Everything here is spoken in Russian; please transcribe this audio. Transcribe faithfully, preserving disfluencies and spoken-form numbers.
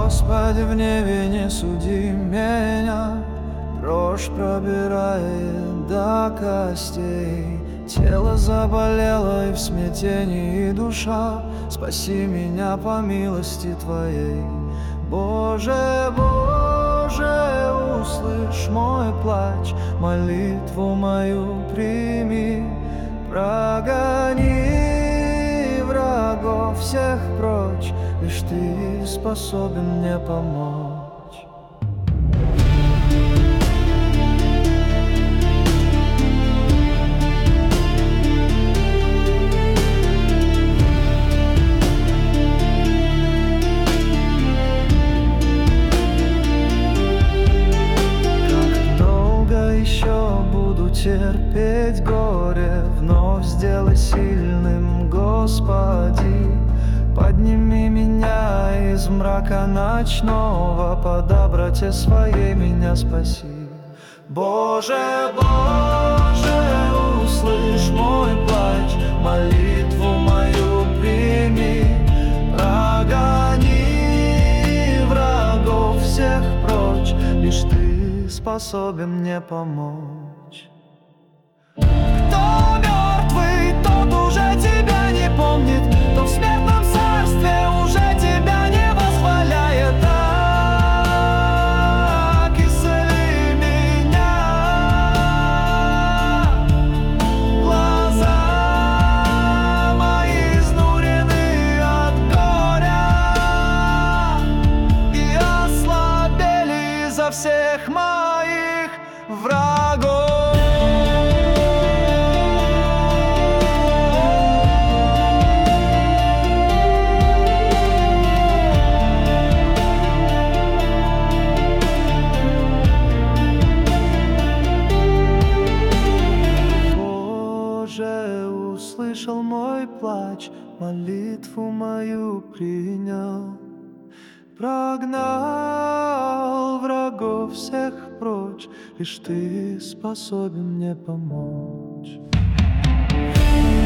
Господи, в гневе не суди меня, дрожь пробирает до костей. Тело заболело и в смятении душа, спаси меня по милости Твоей. Боже, Боже, услышь мой плач, молитву мою прими. Прогони врагов всех прочь, лишь Ты способен мне помочь. Терпеть горе, вновь сделай сильным, Господи. Подними меня из мрака ночного, по доброте Своей меня спаси. Боже, Боже, услышь мой плач, молитву мою прими. Прогони врагов всех прочь, лишь Ты способен мне помочь. Кто мертвый, тот уже Тебя не помнит, кто в смертном царстве уже Тебя не восхваляет. Так исцели меня. Глаза мои изнурены от горя и ослабели из-за всех моих врагов. Услышал мой плач, молитву мою принял. Прогнал врагов всех прочь, лишь Ты способен мне помочь.